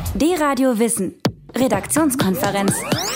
D-Radio Wissen. Redaktionskonferenz.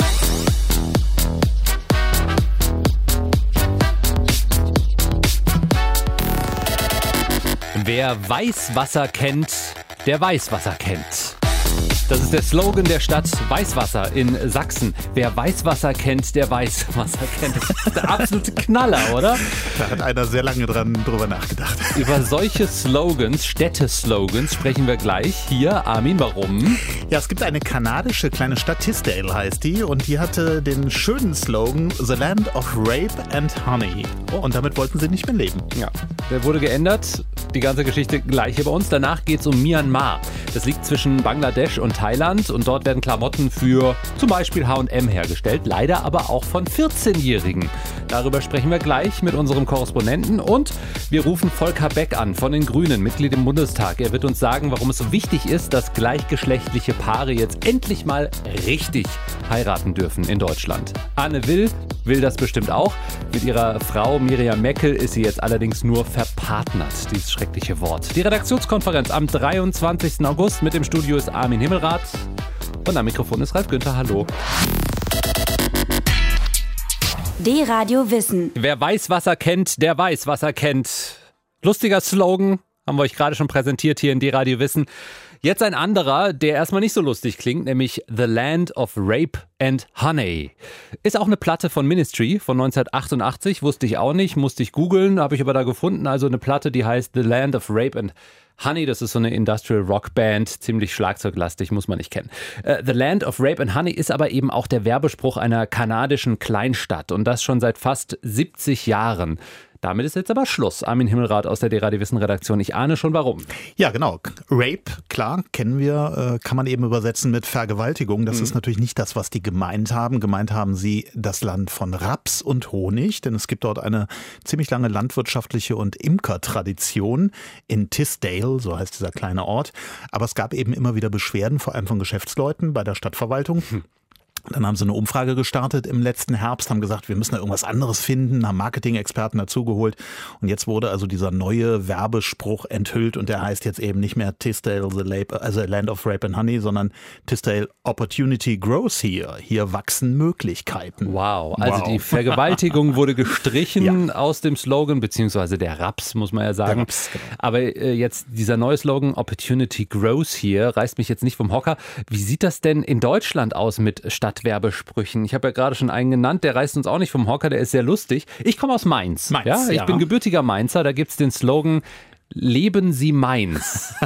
Wer Weißwasser kennt, der Weißwasser kennt. Das ist der Slogan der Stadt Weißwasser in Sachsen. Wer Weißwasser kennt, der Weißwasser kennt. Das ist der absolute Knaller, oder? Da hat einer sehr lange drüber nachgedacht. Über solche Slogans, Städteslogans, sprechen wir gleich. Hier, Armin, warum? Ja, es gibt eine kanadische kleine Stadt, Tisdale heißt die, und die hatte den schönen Slogan The Land of Rape and Honey. Und damit wollten sie nicht mehr leben. Ja, der wurde geändert. Die ganze Geschichte gleich hier bei uns. Danach geht es um Myanmar. Das liegt zwischen Bangladesch und Thailand und dort werden Klamotten für zum Beispiel H&M hergestellt, leider aber auch von 14-Jährigen. Darüber sprechen wir gleich mit unserem Korrespondenten und wir rufen Volker Beck an von den Grünen, Mitglied im Bundestag. Er wird uns sagen, warum es so wichtig ist, dass gleichgeschlechtliche Paare jetzt endlich mal richtig heiraten dürfen in Deutschland. Anne Will das bestimmt auch. Mit ihrer Frau Miriam Meckel ist sie jetzt allerdings nur verpartnert, dieses schreckliche Wort. Die Redaktionskonferenz am 23. August mit im Studio ist Armin Himmelrath und am Mikrofon ist Ralf Günther. Hallo. D-Radio Wissen. Wer Weißwasser kennt, der Weißwasser kennt. Lustiger Slogan, haben wir euch gerade schon präsentiert hier in D-Radio Wissen. Jetzt ein anderer, der erstmal nicht so lustig klingt, nämlich The Land of Rape and Honey. Ist auch eine Platte von Ministry von 1988, wusste ich auch nicht, musste ich googeln, habe ich aber da gefunden. Also eine Platte, die heißt The Land of Rape and Honey, das ist so eine Industrial Rock Band, ziemlich schlagzeuglastig, muss man nicht kennen. The Land of Rape and Honey ist aber eben auch der Werbespruch einer kanadischen Kleinstadt und das schon seit fast 70 Jahren. Damit ist jetzt aber Schluss. Armin Himmelrath aus der D-Radio Wissen Redaktion. Ich ahne schon warum. Ja, genau. Rape, klar, kennen wir, kann man eben übersetzen mit Vergewaltigung. Das ist natürlich nicht das, was die gemeint haben. Gemeint haben sie das Land von Raps und Honig, denn es gibt dort eine ziemlich lange landwirtschaftliche und Imkertradition in Tisdale, so heißt dieser kleine Ort. Aber es gab eben immer wieder Beschwerden, vor allem von Geschäftsleuten bei der Stadtverwaltung. Dann haben sie eine Umfrage gestartet im letzten Herbst, haben gesagt, wir müssen da irgendwas anderes finden, haben Marketing-Experten dazugeholt. Und jetzt wurde also dieser neue Werbespruch enthüllt und der heißt jetzt eben nicht mehr Tisdale, the Land of Rape and Honey, sondern Tisdale, Opportunity grows here. Hier wachsen Möglichkeiten. Wow, also die Vergewaltigung wurde gestrichen aus dem Slogan, beziehungsweise der Raps, muss man ja sagen. Raps, genau. Aber jetzt dieser neue Slogan, Opportunity grows here, reißt mich jetzt nicht vom Hocker. Wie sieht das denn in Deutschland aus mit Stadtwerbesprüchen? Ich habe ja gerade schon einen genannt, der reißt uns auch nicht vom Hocker, der ist sehr lustig. Ich komme aus Mainz. Ich bin gebürtiger Mainzer, da gibt es den Slogan, Leben Sie Mainz.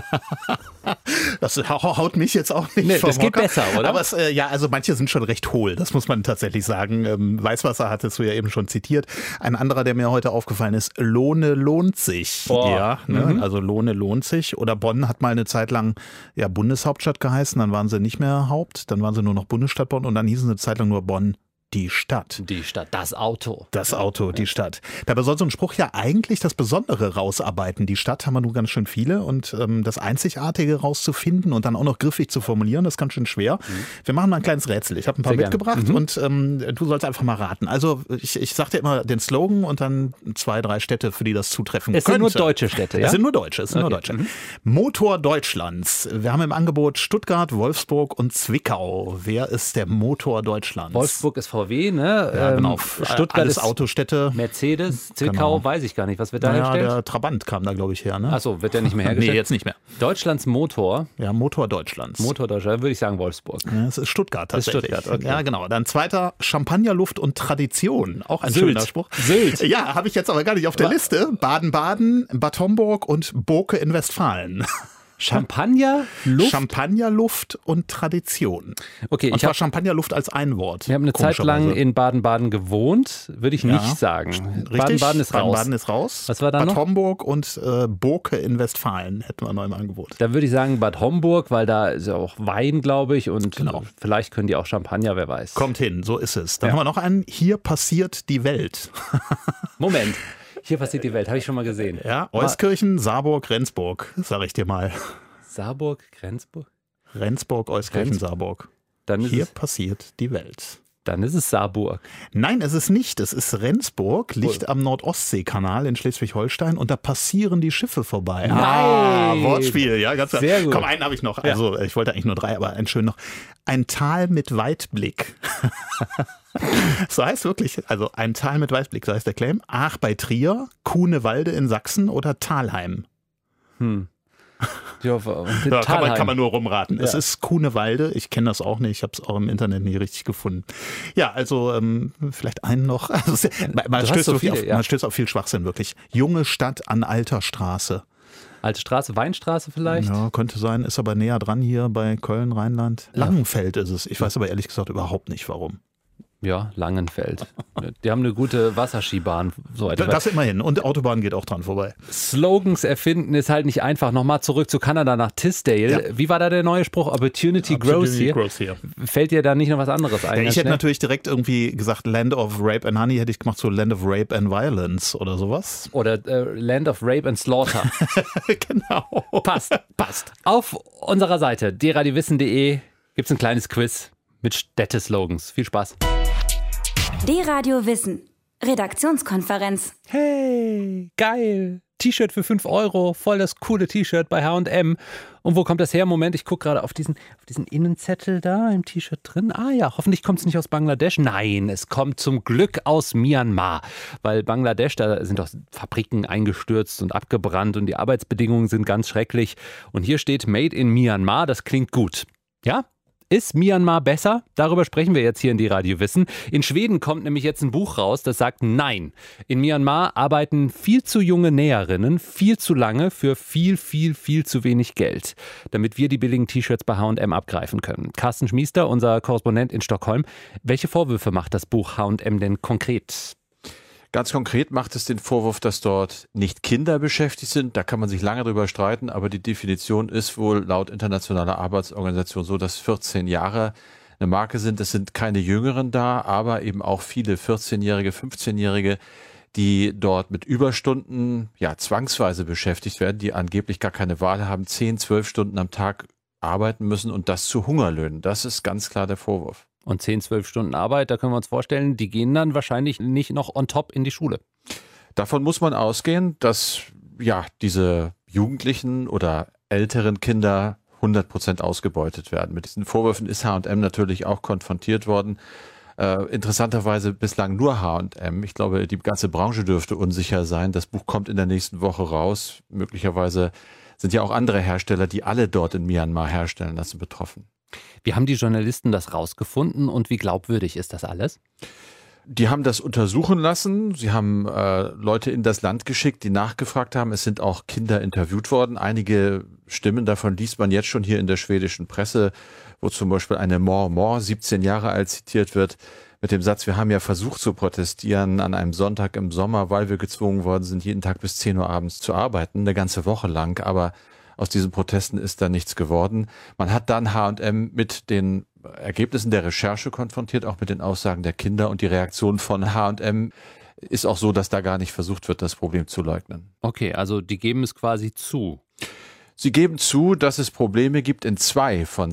Das haut mich jetzt auch nicht vom das geht Hocker. besser, oder? Aber also manche sind schon recht hohl, das muss man tatsächlich sagen. Weißwasser hattest du ja eben schon zitiert. Ein anderer, der mir heute aufgefallen ist, Lohne lohnt sich. Oh. Ja, ne? Also Lohne lohnt sich. Oder Bonn hat mal eine Zeit lang Bundeshauptstadt geheißen, dann waren sie nicht mehr Haupt, dann waren sie nur noch Bundesstadt Bonn und dann hießen sie eine Zeit lang nur Bonn. Die Stadt. Die Stadt, das Auto. Das Auto, die Stadt. Dabei soll so ein Spruch ja eigentlich das Besondere rausarbeiten. Die Stadt haben wir nun ganz schön viele und das Einzigartige rauszufinden und dann auch noch griffig zu formulieren, das ist ganz schön schwer. Wir machen mal ein kleines Rätsel. Ich habe ein paar mitgebracht und du sollst einfach mal raten. Also ich sag dir immer den Slogan und dann 2, 3 Städte, für die das zutreffen könnte. Es sind nur deutsche Städte, ja? Es sind nur deutsche, Motor Deutschlands. Wir haben im Angebot Stuttgart, Wolfsburg und Zwickau. Wer ist der Motor Deutschlands? Wolfsburg ist VW, ne? Ja, genau. Stuttgart alles ist Autostädte. Mercedes, Zwickau, weiß ich gar nicht. Was wird da hergestellt? Der Trabant kam da, glaube ich, her. Ne? Achso, wird der nicht mehr hergestellt? Nee, jetzt nicht mehr. Deutschlands Motor. Ja, Motor Deutschlands. Motor Deutschland, würde ich sagen Wolfsburg. Ja, es ist Stuttgart tatsächlich. Ist Stuttgart, okay. Ja, genau. Dann zweiter, Champagnerluft und Tradition. Auch ein Sylt. schöner Spruch. Sylt. Ja, habe ich jetzt aber gar nicht auf der Liste. Baden-Baden, Bad Homburg und Burke in Westfalen. Champagnerluft und Tradition. Okay, und zwar Champagnerluft als ein Wort. Wir haben eine Zeit lang in Baden-Baden gewohnt, würde ich nicht sagen. Richtig. Baden-Baden ist raus. Baden-Baden ist raus. Was war da Bad noch? Homburg und Burke in Westfalen hätten wir neu im Angebot. Da würde ich sagen Bad Homburg, weil da ist ja auch Wein, glaube ich, und vielleicht können die auch Champagner, wer weiß. Kommt hin, so ist es. Dann haben wir noch einen, hier passiert die Welt. Moment. Hier passiert die Welt, habe ich schon mal gesehen. Ja, Euskirchen, Saarburg, Rendsburg, sag ich dir mal. Saarburg, Rendsburg? Rendsburg, Euskirchen, Saarburg. Dann ist hier passiert die Welt. Dann ist es Saarburg. Nein, es ist nicht. Es ist Rendsburg, liegt am Nord-Ostsee-Kanal in Schleswig-Holstein und da passieren die Schiffe vorbei. Nein. Wortspiel, ja, ganz klar. Sehr gut. Komm, einen habe ich noch. Also, ich wollte eigentlich nur 3, aber einen schön noch. Ein Tal mit Weitblick. So heißt wirklich, also ein Tal mit Weitblick, so heißt der Claim. Aach bei Trier, Kuhnewalde in Sachsen oder Thalheim. Ja, kann man nur rumraten. Ja. Es ist Kuhnewalde, ich kenne das auch nicht, ich habe es auch im Internet nie richtig gefunden. Ja, also vielleicht einen noch. Also, man stößt auf viel Schwachsinn, wirklich. Junge Stadt an alter Straße. Alte Straße, Weinstraße vielleicht? Ja, könnte sein, ist aber näher dran hier bei Köln, Rheinland. Langenfeld ist es. Ich weiß aber ehrlich gesagt überhaupt nicht, warum. Ja, Langenfeld. Die haben eine gute Wasserskibahn. So das immerhin. Und Autobahn geht auch dran vorbei. Slogans erfinden ist halt nicht einfach. Nochmal zurück zu Kanada nach Tisdale. Ja. Wie war da der neue Spruch? Opportunity grows here. Fällt dir da nicht noch was anderes ein? Ja, ich hätte natürlich direkt irgendwie gesagt, Land of Rape and Honey, hätte ich gemacht, so Land of Rape and Violence oder sowas. Oder Land of Rape and Slaughter. Genau. Passt. Auf unserer Seite dradiowissen.de gibt es ein kleines Quiz mit Städteslogans. Viel Spaß. D-Radio Wissen. Redaktionskonferenz. Hey, geil. T-Shirt für 5 €, voll das coole T-Shirt bei H&M. Und wo kommt das her? Moment, ich gucke gerade auf diesen Innenzettel da im T-Shirt drin. Ah ja, hoffentlich kommt es nicht aus Bangladesch. Nein, es kommt zum Glück aus Myanmar. Weil Bangladesch, da sind doch Fabriken eingestürzt und abgebrannt und die Arbeitsbedingungen sind ganz schrecklich. Und hier steht Made in Myanmar, das klingt gut. Ja? Ist Myanmar besser? Darüber sprechen wir jetzt hier in D-Radio Wissen. In Schweden kommt nämlich jetzt ein Buch raus, das sagt nein. In Myanmar arbeiten viel zu junge Näherinnen viel zu lange für viel zu wenig Geld, damit wir die billigen T-Shirts bei H&M abgreifen können. Carsten Schmiester, unser Korrespondent in Stockholm. Welche Vorwürfe macht das Buch H&M denn konkret? Ganz konkret macht es den Vorwurf, dass dort nicht Kinder beschäftigt sind. Da kann man sich lange drüber streiten, aber die Definition ist wohl laut Internationaler Arbeitsorganisation so, dass 14 Jahre eine Marke sind. Es sind keine Jüngeren da, aber eben auch viele 14-Jährige, 15-Jährige, die dort mit Überstunden zwangsweise beschäftigt werden, die angeblich gar keine Wahl haben, 10, 12 Stunden am Tag arbeiten müssen und das zu Hungerlöhnen. Das ist ganz klar der Vorwurf. Und 10, 12 Stunden Arbeit, da können wir uns vorstellen, die gehen dann wahrscheinlich nicht noch on top in die Schule. Davon muss man ausgehen, dass diese Jugendlichen oder älteren Kinder 100% ausgebeutet werden. Mit diesen Vorwürfen ist H&M natürlich auch konfrontiert worden. Interessanterweise bislang nur H&M. Ich glaube, die ganze Branche dürfte unsicher sein. Das Buch kommt in der nächsten Woche raus. Möglicherweise sind ja auch andere Hersteller, die alle dort in Myanmar herstellen lassen, betroffen. Wie haben die Journalisten das rausgefunden und wie glaubwürdig ist das alles? Die haben das untersuchen lassen. Sie haben Leute in das Land geschickt, die nachgefragt haben. Es sind auch Kinder interviewt worden. Einige Stimmen davon liest man jetzt schon hier in der schwedischen Presse, wo zum Beispiel eine Mor, 17 Jahre alt, zitiert wird mit dem Satz, wir haben ja versucht zu protestieren an einem Sonntag im Sommer, weil wir gezwungen worden sind, jeden Tag bis 10 Uhr abends zu arbeiten, eine ganze Woche lang. Aber aus diesen Protesten ist da nichts geworden. Man hat dann H&M mit den Ergebnissen der Recherche konfrontiert, auch mit den Aussagen der Kinder, und die Reaktion von H&M ist auch so, dass da gar nicht versucht wird, das Problem zu leugnen. Okay, also die geben es quasi zu. Sie geben zu, dass es Probleme gibt in 2 von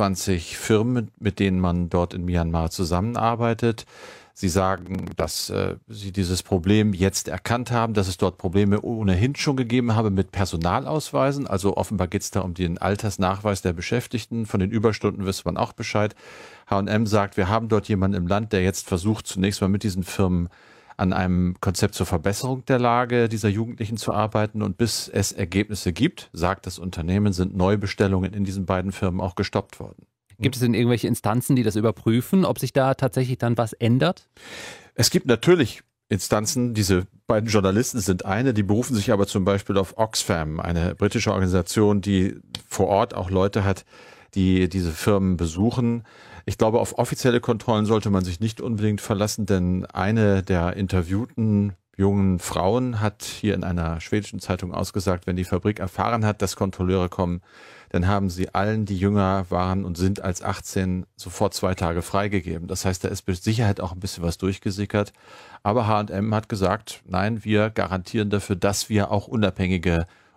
26 Firmen, mit denen man dort in Myanmar zusammenarbeitet. Sie sagen, dass sie dieses Problem jetzt erkannt haben, dass es dort Probleme ohnehin schon gegeben habe mit Personalausweisen. Also offenbar geht es da um den Altersnachweis der Beschäftigten. Von den Überstunden wüsste man auch Bescheid. H&M sagt, wir haben dort jemanden im Land, der jetzt versucht, zunächst mal mit diesen Firmen an einem Konzept zur Verbesserung der Lage dieser Jugendlichen zu arbeiten. Und bis es Ergebnisse gibt, sagt das Unternehmen, sind Neubestellungen in diesen beiden Firmen auch gestoppt worden. Gibt es denn irgendwelche Instanzen, die das überprüfen, ob sich da tatsächlich dann was ändert? Es gibt natürlich Instanzen, diese beiden Journalisten sind eine, die berufen sich aber zum Beispiel auf Oxfam, eine britische Organisation, die vor Ort auch Leute hat, die diese Firmen besuchen. Ich glaube, auf offizielle Kontrollen sollte man sich nicht unbedingt verlassen, denn eine der interviewten jungen Frauen hat hier in einer schwedischen Zeitung ausgesagt, wenn die Fabrik erfahren hat, dass Kontrolleure kommen, dann haben sie allen, die jünger waren und sind als 18, sofort 2 Tage freigegeben. Das heißt, da ist mit Sicherheit auch ein bisschen was durchgesickert. Aber H&M hat gesagt, nein, wir garantieren dafür, dass wir auch unabhängige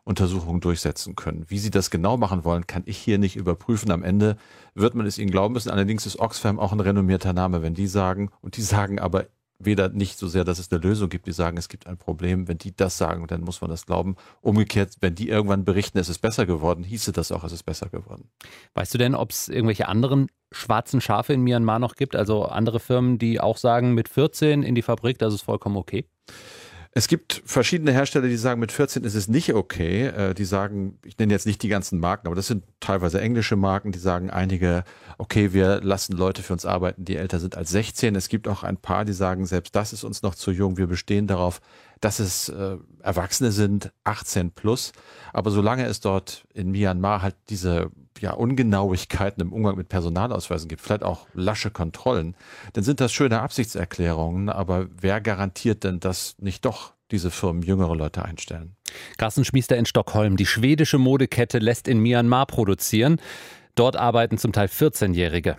Untersuchungen durchsetzen können. Wie sie das genau machen wollen, kann ich hier nicht überprüfen. Am Ende wird man es ihnen glauben müssen. Allerdings ist Oxfam auch ein renommierter Name, wenn die sagen, und die sagen aber weder nicht so sehr, dass es eine Lösung gibt, die sagen, es gibt ein Problem. Wenn die das sagen, dann muss man das glauben. Umgekehrt, wenn die irgendwann berichten, es ist besser geworden, hieße das auch, es ist besser geworden. Weißt du denn, ob es irgendwelche anderen schwarzen Schafe in Myanmar noch gibt? Also andere Firmen, die auch sagen, mit 14 in die Fabrik, das ist vollkommen okay? Es gibt verschiedene Hersteller, die sagen, mit 14 ist es nicht okay. Die sagen, ich nenne jetzt nicht die ganzen Marken, aber das sind teilweise englische Marken, die sagen einige, okay, wir lassen Leute für uns arbeiten, die älter sind als 16. Es gibt auch ein paar, die sagen, selbst das ist uns noch zu jung. Wir bestehen darauf, dass es Erwachsene sind, 18 plus. Aber solange es dort in Myanmar halt diese Ungenauigkeiten im Umgang mit Personalausweisen gibt, vielleicht auch lasche Kontrollen, dann sind das schöne Absichtserklärungen, aber wer garantiert denn, dass nicht doch diese Firmen jüngere Leute einstellen? Carsten Schmiester in Stockholm. Die schwedische Modekette lässt in Myanmar produzieren. Dort arbeiten zum Teil 14-Jährige.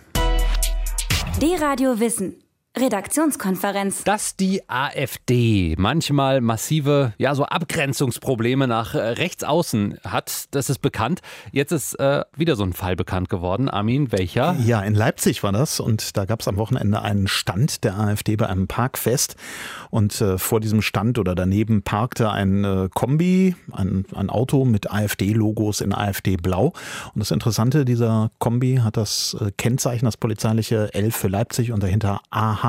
D-Radio Wissen. Redaktionskonferenz. Dass die AfD manchmal massive, so Abgrenzungsprobleme nach rechts außen hat, das ist bekannt. Jetzt ist wieder so ein Fall bekannt geworden. Armin, welcher? Ja, in Leipzig war das und da gab es am Wochenende einen Stand der AfD bei einem Parkfest und vor diesem Stand oder daneben parkte ein Kombi, ein Auto mit AfD-Logos in AfD-Blau. Und das Interessante, dieser Kombi hat das Kennzeichen, das polizeiliche 11 für Leipzig und dahinter AH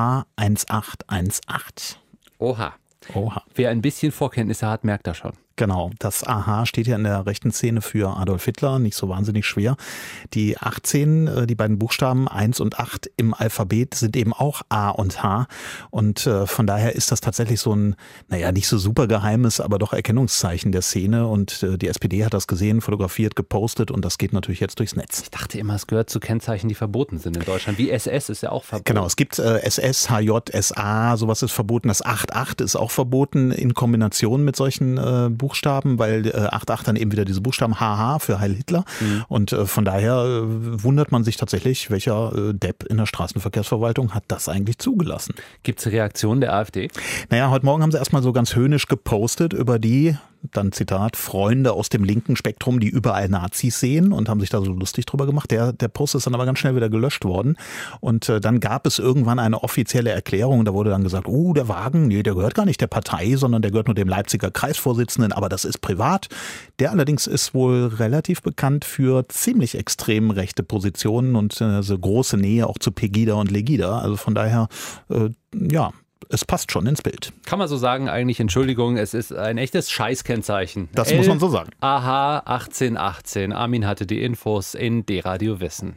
1818. Oha. Wer ein bisschen Vorkenntnisse hat, merkt das schon. Genau, das AH steht ja in der rechten Szene für Adolf Hitler, nicht so wahnsinnig schwer. Die 18, die beiden Buchstaben 1 und 8 im Alphabet sind eben auch A und H und von daher ist das tatsächlich so ein, nicht so super geheimes, aber doch Erkennungszeichen der Szene und die SPD hat das gesehen, fotografiert, gepostet und das geht natürlich jetzt durchs Netz. Ich dachte immer, es gehört zu Kennzeichen, die verboten sind in Deutschland, wie SS ist ja auch verboten. Genau, es gibt SS, HJ, SA, sowas ist verboten, das 88 ist auch verboten in Kombination mit solchen Buchstaben, weil 8.8 dann eben wieder diese Buchstaben HH für Heil Hitler. Und von daher wundert man sich tatsächlich, welcher Depp in der Straßenverkehrsverwaltung hat das eigentlich zugelassen. Gibt es Reaktionen der AfD? Heute Morgen haben sie erstmal so ganz höhnisch gepostet über die, dann Zitat, Freunde aus dem linken Spektrum, die überall Nazis sehen und haben sich da so lustig drüber gemacht. Der Post ist dann aber ganz schnell wieder gelöscht worden und dann gab es irgendwann eine offizielle Erklärung. Da wurde dann gesagt, der Wagen, der gehört gar nicht der Partei, sondern der gehört nur dem Leipziger Kreisvorsitzenden, aber das ist privat. Der allerdings ist wohl relativ bekannt für ziemlich extrem rechte Positionen und so große Nähe auch zu Pegida und Legida. Also von daher, es passt schon ins Bild. Kann man so sagen, eigentlich, Entschuldigung, es ist ein echtes Scheißkennzeichen. Das muss man so sagen. AH 1818. Armin hatte die Infos in D-Radio Wissen.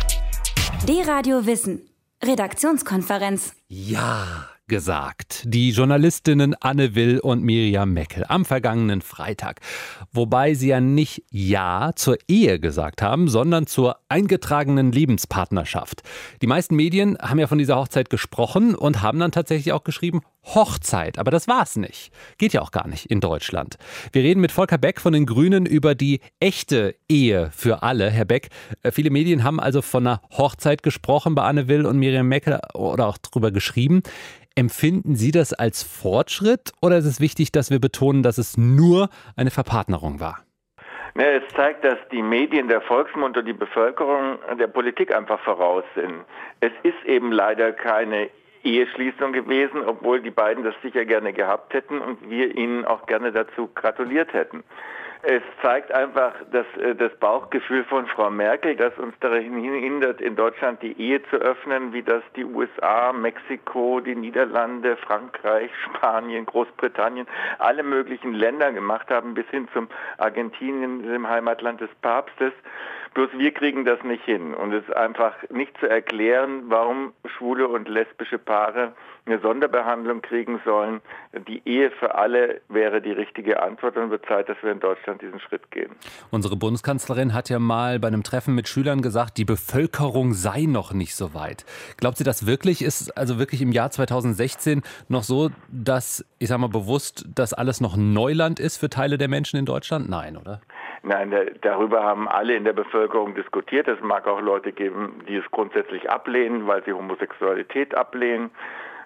D-Radio Wissen. Redaktionskonferenz. Ja, gesagt. Die Journalistinnen Anne Will und Miriam Meckel am vergangenen Freitag. Wobei sie ja nicht Ja zur Ehe gesagt haben, sondern zur eingetragenen Lebenspartnerschaft. Die meisten Medien haben ja von dieser Hochzeit gesprochen und haben dann tatsächlich auch geschrieben Hochzeit. Aber das war's nicht. Geht ja auch gar nicht in Deutschland. Wir reden mit Volker Beck von den Grünen über die echte Ehe für alle. Herr Beck, viele Medien haben also von einer Hochzeit gesprochen bei Anne Will und Miriam Meckel oder auch drüber geschrieben. Empfinden Sie das als Fortschritt oder ist es wichtig, dass wir betonen, dass es nur eine Verpartnerung war? Es zeigt, dass die Medien, der Volksmund und die Bevölkerung der Politik einfach voraus sind. Es ist eben leider keine Eheschließung gewesen, obwohl die beiden das sicher gerne gehabt hätten und wir ihnen auch gerne dazu gratuliert hätten. Es zeigt einfach das Bauchgefühl von Frau Merkel, das uns daran hindert, in Deutschland die Ehe zu öffnen, wie das die USA, Mexiko, die Niederlande, Frankreich, Spanien, Großbritannien, alle möglichen Länder gemacht haben, bis hin zum Argentinien, dem Heimatland des Papstes. Bloß wir kriegen das nicht hin. Und es ist einfach nicht zu erklären, warum schwule und lesbische Paare eine Sonderbehandlung kriegen sollen. Die Ehe für alle wäre die richtige Antwort und wird Zeit, dass wir in Deutschland diesen Schritt gehen. Unsere Bundeskanzlerin hat ja mal bei einem Treffen mit Schülern gesagt, die Bevölkerung sei noch nicht so weit. Glaubt sie das wirklich? Ist also wirklich im Jahr 2016 noch so, dass, ich sage mal bewusst, dass alles noch Neuland ist für Teile der Menschen in Deutschland? Nein, oder? Nein, darüber haben alle in der Bevölkerung diskutiert. Es mag auch Leute geben, die es grundsätzlich ablehnen, weil sie Homosexualität ablehnen.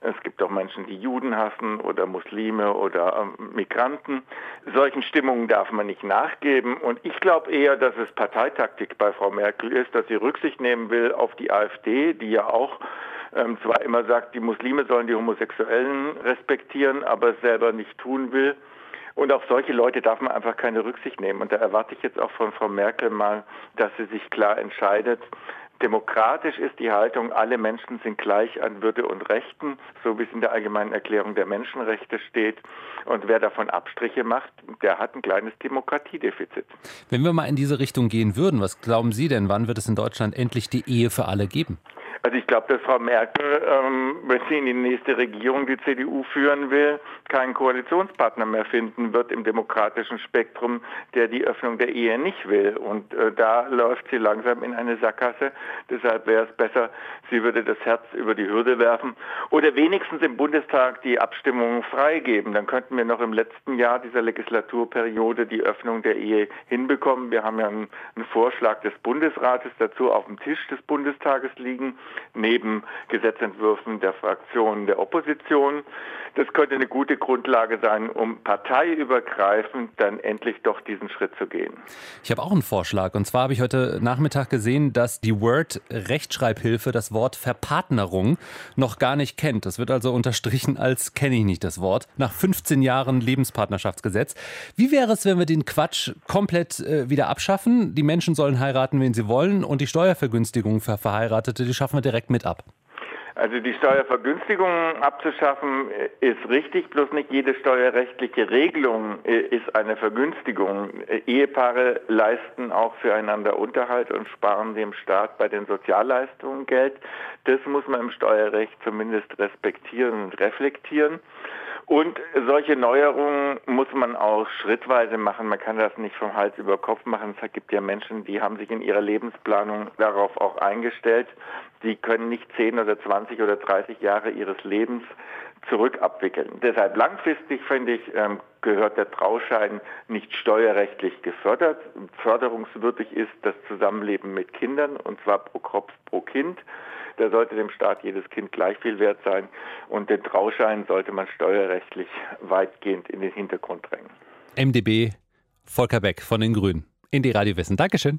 Es gibt auch Menschen, die Juden hassen oder Muslime oder Migranten. Solchen Stimmungen darf man nicht nachgeben. Und ich glaube eher, dass es Parteitaktik bei Frau Merkel ist, dass sie Rücksicht nehmen will auf die AfD, die ja auch zwar immer sagt, die Muslime sollen die Homosexuellen respektieren, aber es selber nicht tun will. Und auf solche Leute darf man einfach keine Rücksicht nehmen. Und da erwarte ich jetzt auch von Frau Merkel mal, dass sie sich klar entscheidet. Demokratisch ist die Haltung, alle Menschen sind gleich an Würde und Rechten, so wie es in der Allgemeinen Erklärung der Menschenrechte steht. Und wer davon Abstriche macht, der hat ein kleines Demokratiedefizit. Wenn wir mal in diese Richtung gehen würden, was glauben Sie denn, wann wird es in Deutschland endlich die Ehe für alle geben? Also ich glaube, dass Frau Merkel, wenn sie in die nächste Regierung die CDU führen will, keinen Koalitionspartner mehr finden wird im demokratischen Spektrum, der die Öffnung der Ehe nicht will. Und da läuft sie langsam in eine Sackgasse. Deshalb wäre es besser, sie würde das Herz über die Hürde werfen oder wenigstens im Bundestag die Abstimmungen freigeben. Dann könnten wir noch im letzten Jahr dieser Legislaturperiode die Öffnung der Ehe hinbekommen. Wir haben ja einen Vorschlag des Bundesrates dazu auf dem Tisch des Bundestages liegen, neben Gesetzentwürfen der Fraktionen der Opposition. Das könnte eine gute Grundlage sein, um parteiübergreifend dann endlich doch diesen Schritt zu gehen. Ich habe auch einen Vorschlag. Und zwar habe ich heute Nachmittag gesehen, dass die Word-Rechtschreibhilfe das Wort Verpartnerung noch gar nicht kennt. Das wird also unterstrichen als kenne ich nicht das Wort. Nach 15 Jahren Lebenspartnerschaftsgesetz. Wie wäre es, wenn wir den Quatsch komplett wieder abschaffen? Die Menschen sollen heiraten, wen sie wollen. Und die Steuervergünstigung für Verheiratete, die schaffen wir direkt mit ab. Also die Steuervergünstigung abzuschaffen ist richtig, bloß nicht jede steuerrechtliche Regelung ist eine Vergünstigung. Ehepaare leisten auch füreinander Unterhalt und sparen dem Staat bei den Sozialleistungen Geld. Das muss man im Steuerrecht zumindest respektieren und reflektieren. Und solche Neuerungen muss man auch schrittweise machen. Man kann das nicht vom Hals über Kopf machen. Es gibt ja Menschen, die haben sich in ihrer Lebensplanung darauf auch eingestellt. Die können nicht 10 oder 20 oder 30 Jahre ihres Lebens zurückabwickeln. Deshalb langfristig, finde ich, gehört der Trauschein nicht steuerrechtlich gefördert. Förderungswürdig ist das Zusammenleben mit Kindern, und zwar pro Kopf, pro Kind. Da sollte dem Staat jedes Kind gleich viel wert sein. Und den Trauschein sollte man steuerrechtlich weitgehend in den Hintergrund drängen. MdB, Volker Beck von den Grünen. In D-Radio Wissen. Dankeschön.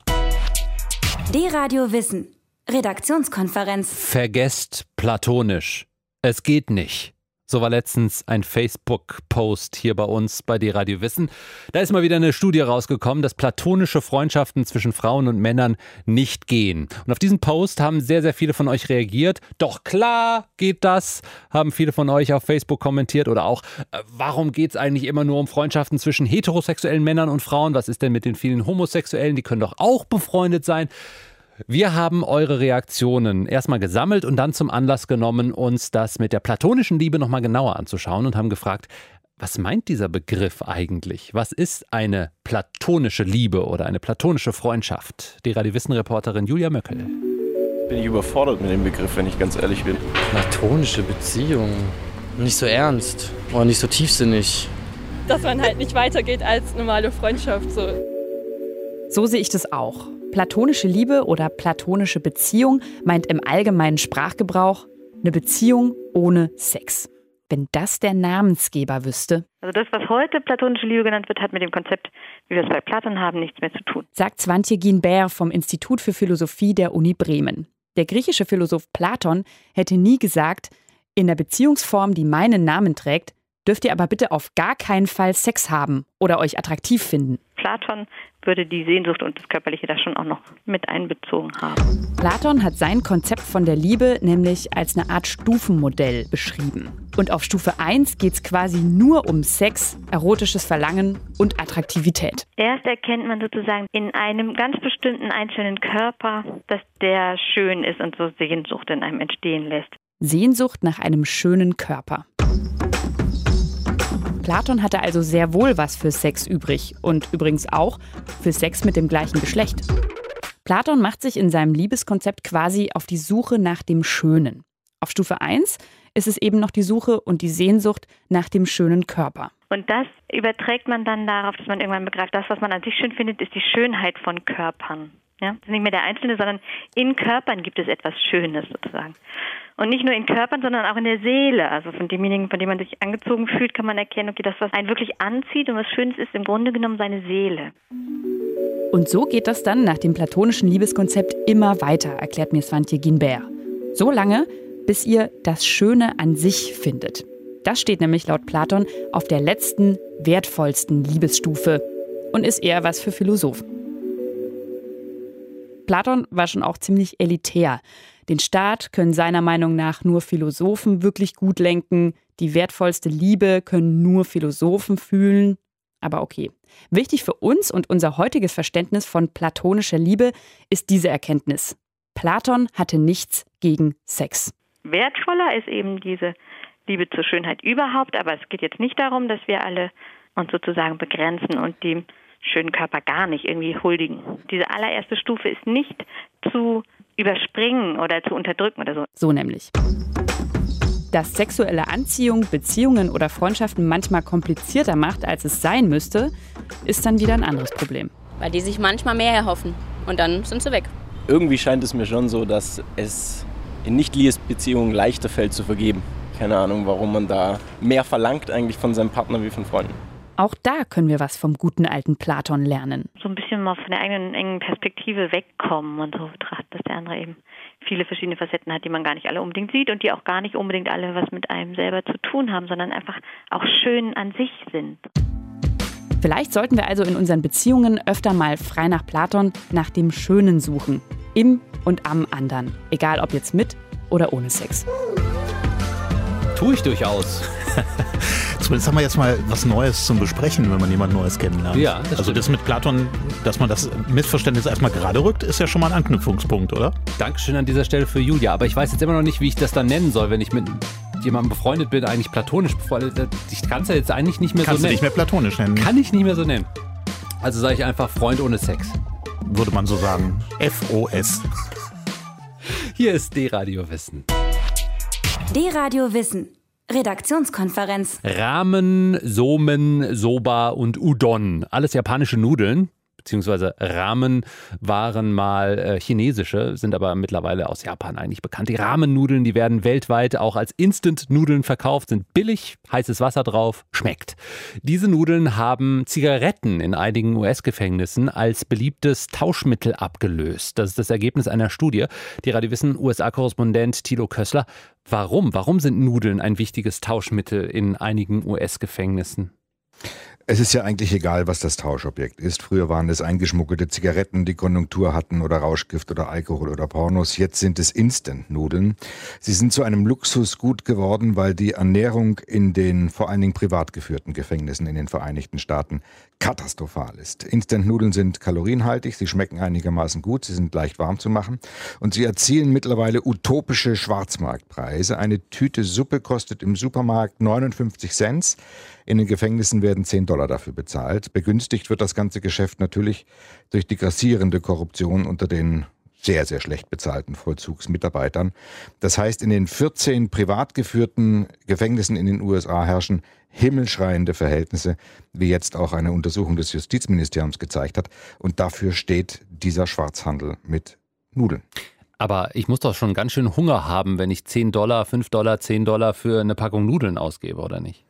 D-Radio Wissen. Redaktionskonferenz. Vergesst platonisch. Es geht nicht. So war letztens ein Facebook-Post hier bei uns bei D-Radio Wissen. Da ist mal wieder eine Studie rausgekommen, dass platonische Freundschaften zwischen Frauen und Männern nicht gehen. Und auf diesen Post haben sehr, sehr viele von euch reagiert. Doch klar geht das, haben viele von euch auf Facebook kommentiert. Oder auch, warum geht es eigentlich immer nur um Freundschaften zwischen heterosexuellen Männern und Frauen? Was ist denn mit den vielen Homosexuellen? Die können doch auch befreundet sein. Wir haben eure Reaktionen erstmal gesammelt und dann zum Anlass genommen, uns das mit der platonischen Liebe nochmal genauer anzuschauen und haben gefragt, was meint dieser Begriff eigentlich? Was ist eine platonische Liebe oder eine platonische Freundschaft? Die Radio-Wissen-Reporterin Julia Möckel. Bin ich überfordert mit dem Begriff, wenn ich ganz ehrlich bin. Platonische Beziehung. Nicht so ernst oder nicht so tiefsinnig. Dass man halt nicht weitergeht als normale Freundschaft. So sehe ich das auch. Platonische Liebe oder platonische Beziehung meint im allgemeinen Sprachgebrauch eine Beziehung ohne Sex. Wenn das der Namensgeber wüsste. Also das, was heute platonische Liebe genannt wird, hat mit dem Konzept, wie wir es bei Platon haben, nichts mehr zu tun. Sagt Svante Guinbert vom Institut für Philosophie der Uni Bremen. Der griechische Philosoph Platon hätte nie gesagt, in der Beziehungsform, die meinen Namen trägt, dürft ihr aber bitte auf gar keinen Fall Sex haben oder euch attraktiv finden. Platon würde die Sehnsucht und das Körperliche da schon auch noch mit einbezogen haben. Platon hat sein Konzept von der Liebe nämlich als eine Art Stufenmodell beschrieben. Und auf Stufe 1 geht es quasi nur um Sex, erotisches Verlangen und Attraktivität. Erst erkennt man sozusagen in einem ganz bestimmten einzelnen Körper, dass der schön ist und so Sehnsucht in einem entstehen lässt. Sehnsucht nach einem schönen Körper. Platon hatte also sehr wohl was für Sex übrig und übrigens auch für Sex mit dem gleichen Geschlecht. Platon macht sich in seinem Liebeskonzept quasi auf die Suche nach dem Schönen. Auf Stufe 1 ist es eben noch die Suche und die Sehnsucht nach dem schönen Körper. Und das überträgt man dann darauf, dass man irgendwann begreift, das, was man an sich schön findet, ist die Schönheit von Körpern. Ja? Das ist nicht mehr der Einzelne, sondern in Körpern gibt es etwas Schönes sozusagen. Und nicht nur in Körpern, sondern auch in der Seele. Also von demjenigen, von dem man sich angezogen fühlt, kann man erkennen, okay, das, was einen wirklich anzieht und was Schönes ist, im Grunde genommen seine Seele. Und so geht das dann nach dem platonischen Liebeskonzept immer weiter, erklärt mir Svante Guinbert. So lange, bis ihr das Schöne an sich findet. Das steht nämlich laut Platon auf der letzten, wertvollsten Liebesstufe und ist eher was für Philosophen. Platon war schon auch ziemlich elitär. Den Staat können seiner Meinung nach nur Philosophen wirklich gut lenken. Die wertvollste Liebe können nur Philosophen fühlen. Aber okay. Wichtig für uns und unser heutiges Verständnis von platonischer Liebe ist diese Erkenntnis. Platon hatte nichts gegen Sex. Wertvoller ist eben diese Liebe zur Schönheit überhaupt. Aber es geht jetzt nicht darum, dass wir alle uns sozusagen begrenzen und dem schönen Körper gar nicht irgendwie huldigen. Diese allererste Stufe ist nicht zu überspringen oder zu unterdrücken oder so. So nämlich. Dass sexuelle Anziehung, Beziehungen oder Freundschaften manchmal komplizierter macht, als es sein müsste, ist dann wieder ein anderes Problem. Weil die sich manchmal mehr erhoffen und dann sind sie weg. Irgendwie scheint es mir schon so, dass es in Nicht-Liebesbeziehungen leichter fällt zu vergeben. Keine Ahnung, warum man da mehr verlangt eigentlich von seinem Partner wie von Freunden. Auch da können wir was vom guten alten Platon lernen. So ein bisschen mal von der eigenen engen Perspektive wegkommen und so betrachten, dass der andere eben viele verschiedene Facetten hat, die man gar nicht alle unbedingt sieht und die auch gar nicht unbedingt alle was mit einem selber zu tun haben, sondern einfach auch schön an sich sind. Vielleicht sollten wir also in unseren Beziehungen öfter mal frei nach Platon nach dem Schönen suchen. Im und am anderen. Egal ob jetzt mit oder ohne Sex. Tue ich durchaus. Zumindest haben wir jetzt mal was Neues zum Besprechen, wenn man jemand Neues kennenlernt. Ja, das also das mit Platon, dass man das Missverständnis erstmal gerade rückt, ist ja schon mal ein Anknüpfungspunkt, oder? Dankeschön an dieser Stelle für Julia. Aber ich weiß jetzt immer noch nicht, wie ich das dann nennen soll, wenn ich mit jemandem befreundet bin, eigentlich platonisch befreundet. Ich kann es ja jetzt eigentlich nicht mehr so nennen. Kannst du nicht mehr platonisch nennen? Kann ich nicht mehr so nennen. Also sage ich einfach Freund ohne Sex. Würde man so sagen. FOS. Hier ist D-Radio Wissen. D-Radio Wissen. Redaktionskonferenz. Ramen, Somen, Soba und Udon. Alles japanische Nudeln. Beziehungsweise Ramen waren mal chinesische, sind aber mittlerweile aus Japan eigentlich bekannt. Die Ramen-Nudeln, die werden weltweit auch als Instant-Nudeln verkauft, sind billig, heißes Wasser drauf, schmeckt. Diese Nudeln haben Zigaretten in einigen US-Gefängnissen als beliebtes Tauschmittel abgelöst. Das ist das Ergebnis einer Studie. Die Radio Wissen USA-Korrespondent Thilo Kössler. Warum sind Nudeln ein wichtiges Tauschmittel in einigen US-Gefängnissen? Es ist ja eigentlich egal, was das Tauschobjekt ist. Früher waren es eingeschmuggelte Zigaretten, die Konjunktur hatten oder Rauschgift oder Alkohol oder Pornos. Jetzt sind es Instant-Nudeln. Sie sind zu einem Luxusgut geworden, weil die Ernährung in den vor allen Dingen privat geführten Gefängnissen in den Vereinigten Staaten katastrophal ist. Instant-Nudeln sind kalorienhaltig, sie schmecken einigermaßen gut, sie sind leicht warm zu machen und sie erzielen mittlerweile utopische Schwarzmarktpreise. Eine Tüte Suppe kostet im Supermarkt 59 Cent. In den Gefängnissen werden $10 dafür bezahlt. Begünstigt wird das ganze Geschäft natürlich durch die grassierende Korruption unter den sehr, sehr schlecht bezahlten Vollzugsmitarbeitern. Das heißt, in den 14 privat geführten Gefängnissen in den USA herrschen himmelschreiende Verhältnisse, wie jetzt auch eine Untersuchung des Justizministeriums gezeigt hat. Und dafür steht dieser Schwarzhandel mit Nudeln. Aber ich muss doch schon ganz schön Hunger haben, wenn ich $10, $5, $10 für eine Packung Nudeln ausgebe, oder nicht?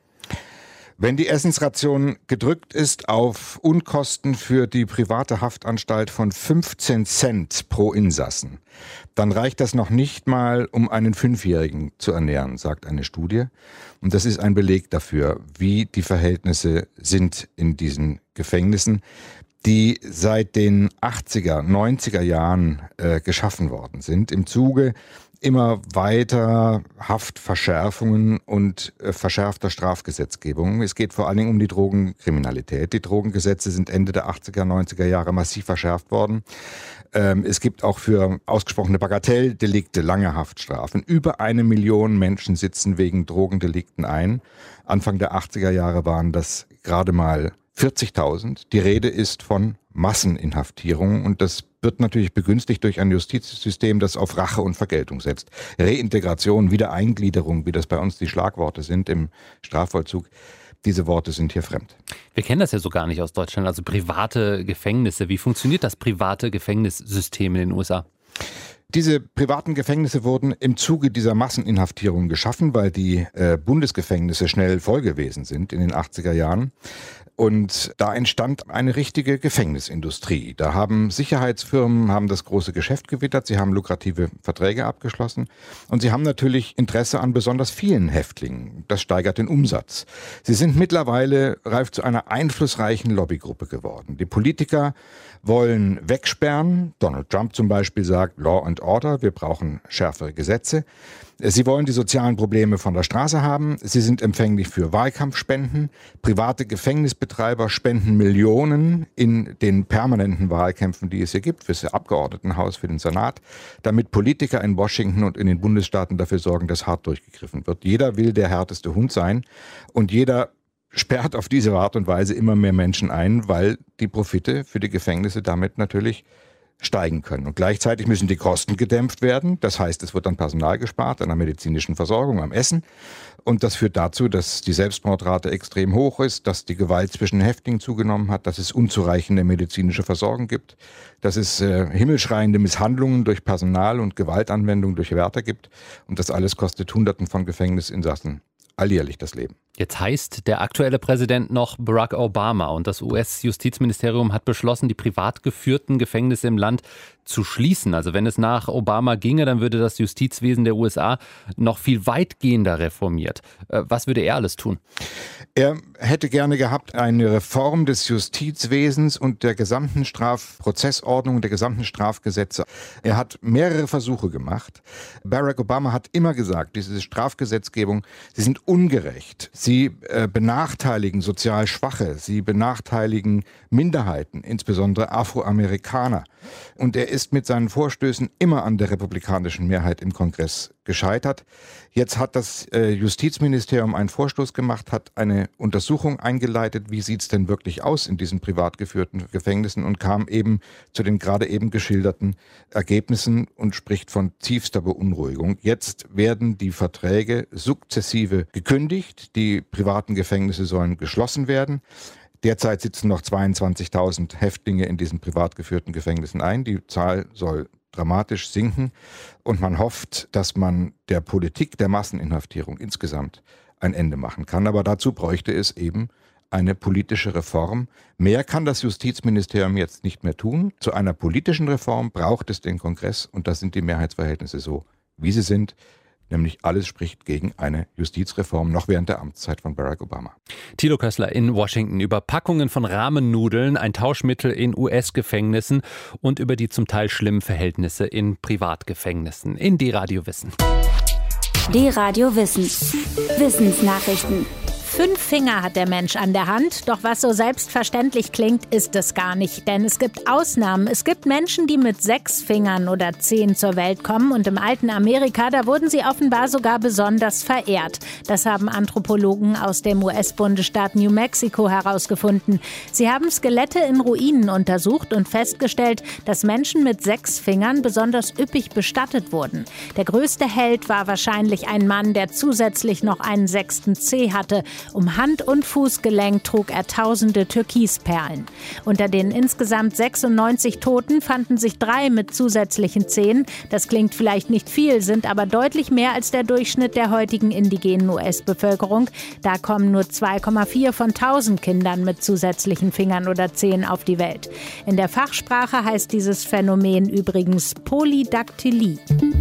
Wenn die Essensration gedrückt ist auf Unkosten für die private Haftanstalt von 15 Cent pro Insassen, dann reicht das noch nicht mal, um einen 5-Jährigen zu ernähren, sagt eine Studie. Und das ist ein Beleg dafür, wie die Verhältnisse sind in diesen Gefängnissen, die seit den 80er, 90er Jahren geschaffen worden sind, im Zuge immer weiter Haftverschärfungen und verschärfter Strafgesetzgebung. Es geht vor allen Dingen um die Drogenkriminalität. Die Drogengesetze sind Ende der 80er, 90er Jahre massiv verschärft worden. Es gibt auch für ausgesprochene Bagatelldelikte lange Haftstrafen. Über 1 Million Menschen sitzen wegen Drogendelikten ein. Anfang der 80er Jahre waren das gerade mal 40.000. Die Rede ist von Masseninhaftierungen und das wird natürlich begünstigt durch ein Justizsystem, das auf Rache und Vergeltung setzt. Reintegration, Wiedereingliederung, wie das bei uns die Schlagworte sind im Strafvollzug, Diese Worte sind hier fremd. Wir kennen das ja so gar nicht aus Deutschland, also private Gefängnisse. Wie funktioniert das private Gefängnissystem in den USA? Diese privaten Gefängnisse wurden im Zuge dieser Masseninhaftierung geschaffen, weil die Bundesgefängnisse schnell voll gewesen sind in den 80er Jahren. Und da entstand eine richtige Gefängnisindustrie. Da haben Sicherheitsfirmen das große Geschäft gewittert, sie haben lukrative Verträge abgeschlossen und sie haben natürlich Interesse an besonders vielen Häftlingen. Das steigert den Umsatz. Sie sind mittlerweile reif zu einer einflussreichen Lobbygruppe geworden. Die Politiker wollen wegsperren. Donald Trump zum Beispiel sagt Law and Order, wir brauchen schärfere Gesetze. Sie wollen die sozialen Probleme von der Straße haben. Sie sind empfänglich für Wahlkampfspenden. Private Gefängnisbetreiber spenden Millionen in den permanenten Wahlkämpfen, die es hier gibt, für das Abgeordnetenhaus, für den Senat, damit Politiker in Washington und in den Bundesstaaten dafür sorgen, dass hart durchgegriffen wird. Jeder will der härteste Hund sein und jeder sperrt auf diese Art und Weise immer mehr Menschen ein, weil die Profite für die Gefängnisse damit natürlich steigen können. Und gleichzeitig müssen die Kosten gedämpft werden. Das heißt, es wird an Personal gespart, an der medizinischen Versorgung, am Essen. Und das führt dazu, dass die Selbstmordrate extrem hoch ist, dass die Gewalt zwischen Häftlingen zugenommen hat, dass es unzureichende medizinische Versorgung gibt, dass es himmelschreiende Misshandlungen durch Personal und Gewaltanwendung durch Wärter gibt. Und das alles kostet Hunderten von Gefängnisinsassen alljährlich das Leben. Jetzt heißt der aktuelle Präsident noch Barack Obama und das US-Justizministerium hat beschlossen, die privat geführten Gefängnisse im Land zu schließen. Also wenn es nach Obama ginge, dann würde das Justizwesen der USA noch viel weitgehender reformiert. Was würde er alles tun? Er hätte gerne gehabt eine Reform des Justizwesens und der gesamten Strafprozessordnung, der gesamten Strafgesetze. Er hat mehrere Versuche gemacht. Barack Obama hat immer gesagt, diese Strafgesetzgebung, sie sind ungerecht. Sie benachteiligen sozial Schwache, sie benachteiligen Minderheiten, insbesondere Afroamerikaner. Und er ist mit seinen Vorstößen immer an der republikanischen Mehrheit im Kongress gescheitert. Jetzt hat das Justizministerium einen Vorstoß gemacht, hat eine Untersuchung eingeleitet, wie sieht es denn wirklich aus in diesen privat geführten Gefängnissen und kam eben zu den gerade eben geschilderten Ergebnissen und spricht von tiefster Beunruhigung. Jetzt werden die Verträge sukzessive gekündigt, die privaten Gefängnisse sollen geschlossen werden. Derzeit sitzen noch 22.000 Häftlinge in diesen privat geführten Gefängnissen ein. Die Zahl soll dramatisch sinken und man hofft, dass man der Politik der Masseninhaftierung insgesamt ein Ende machen kann. Aber dazu bräuchte es eben eine politische Reform. Mehr kann das Justizministerium jetzt nicht mehr tun. Zu einer politischen Reform braucht es den Kongress und da sind die Mehrheitsverhältnisse so, wie sie sind. Nämlich alles spricht gegen eine Justizreform, noch während der Amtszeit von Barack Obama. Thilo Kössler in Washington über Packungen von Ramennudeln, ein Tauschmittel in US-Gefängnissen und über die zum Teil schlimmen Verhältnisse in Privatgefängnissen. In D-Radio Wissen. D-Radio Wissen. Wissensnachrichten. 5 Finger hat der Mensch an der Hand, doch was so selbstverständlich klingt, ist es gar nicht. Denn es gibt Ausnahmen. Es gibt Menschen, die mit 6 Fingern oder 10 zur Welt kommen und im alten Amerika, da wurden sie offenbar sogar besonders verehrt. Das haben Anthropologen aus dem US-Bundesstaat New Mexico herausgefunden. Sie haben Skelette in Ruinen untersucht und festgestellt, dass Menschen mit 6 Fingern besonders üppig bestattet wurden. Der größte Held war wahrscheinlich ein Mann, der zusätzlich noch einen 6. Zeh hatte. Um Hand- und Fußgelenk trug er tausende Türkisperlen. Unter den insgesamt 96 Toten fanden sich 3 mit zusätzlichen Zehen. Das klingt vielleicht nicht viel, sind aber deutlich mehr als der Durchschnitt der heutigen indigenen US-Bevölkerung. Da kommen nur 2,4 von 1000 Kindern mit zusätzlichen Fingern oder Zehen auf die Welt. In der Fachsprache heißt dieses Phänomen übrigens Polydaktylie.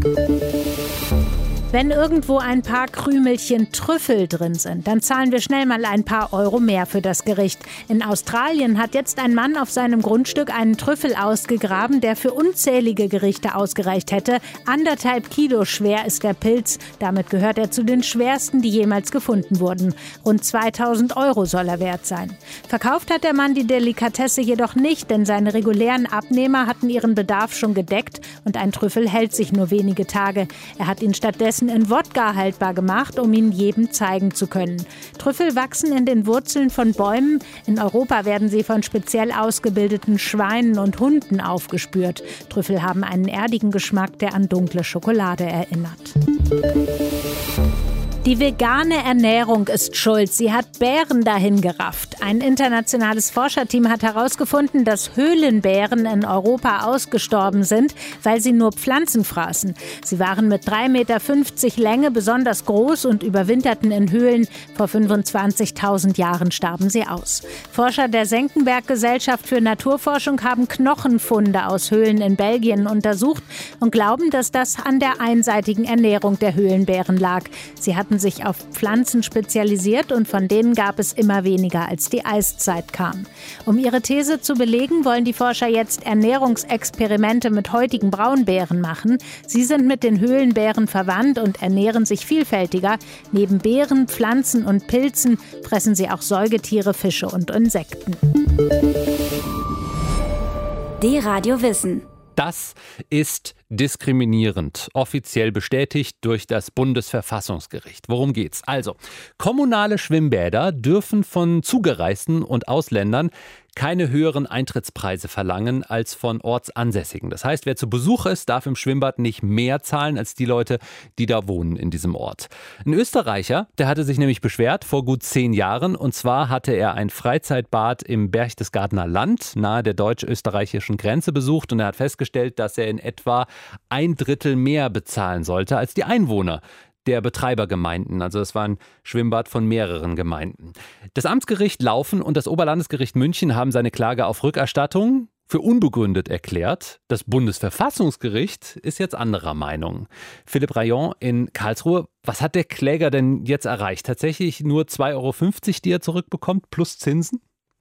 Wenn irgendwo ein paar Krümelchen Trüffel drin sind, dann zahlen wir schnell mal ein paar Euro mehr für das Gericht. In Australien hat jetzt ein Mann auf seinem Grundstück einen Trüffel ausgegraben, der für unzählige Gerichte ausgereicht hätte. 1,5 Kilo schwer ist der Pilz. Damit gehört er zu den schwersten, die jemals gefunden wurden. Rund 2000 Euro soll er wert sein. Verkauft hat der Mann die Delikatesse jedoch nicht, denn seine regulären Abnehmer hatten ihren Bedarf schon gedeckt und ein Trüffel hält sich nur wenige Tage. Er hat ihn stattdessen in Wodka haltbar gemacht, um ihn jedem zeigen zu können. Trüffel wachsen in den Wurzeln von Bäumen. In Europa werden sie von speziell ausgebildeten Schweinen und Hunden aufgespürt. Trüffel haben einen erdigen Geschmack, der an dunkle Schokolade erinnert. Die vegane Ernährung ist schuld. Sie hat Bären dahin gerafft. Ein internationales Forscherteam hat herausgefunden, dass Höhlenbären in Europa ausgestorben sind, weil sie nur Pflanzen fraßen. Sie waren mit 3,50 Meter Länge besonders groß und überwinterten in Höhlen. Vor 25.000 Jahren starben sie aus. Forscher der Senckenberg-Gesellschaft für Naturforschung haben Knochenfunde aus Höhlen in Belgien untersucht und glauben, dass das an der einseitigen Ernährung der Höhlenbären lag. Sie hatten sich auf Pflanzen spezialisiert und von denen gab es immer weniger, als die Eiszeit kam. Um ihre These zu belegen, wollen die Forscher jetzt Ernährungsexperimente mit heutigen Braunbären machen. Sie sind mit den Höhlenbären verwandt und ernähren sich vielfältiger. Neben Beeren, Pflanzen und Pilzen fressen sie auch Säugetiere, Fische und Insekten. D-Radio Wissen. Das ist diskriminierend, offiziell bestätigt durch das Bundesverfassungsgericht. Worum geht's? Also, kommunale Schwimmbäder dürfen von Zugereisten und Ausländern keine höheren Eintrittspreise verlangen als von Ortsansässigen. Das heißt, wer zu Besuch ist, darf im Schwimmbad nicht mehr zahlen als die Leute, die da wohnen in diesem Ort. Ein Österreicher, der hatte sich nämlich beschwert vor gut 10 Jahren. Und zwar hatte er ein Freizeitbad im Berchtesgadener Land nahe der deutsch-österreichischen Grenze besucht. Und er hat festgestellt, dass er in etwa 1/3 mehr bezahlen sollte als die Einwohner der Betreibergemeinden. Also es war ein Schwimmbad von mehreren Gemeinden. Das Amtsgericht Laufen und das Oberlandesgericht München haben seine Klage auf Rückerstattung für unbegründet erklärt. Das Bundesverfassungsgericht ist jetzt anderer Meinung. Philipp Rayon in Karlsruhe. Was hat der Kläger denn jetzt erreicht? Tatsächlich nur 2,50 €, die er zurückbekommt, plus Zinsen?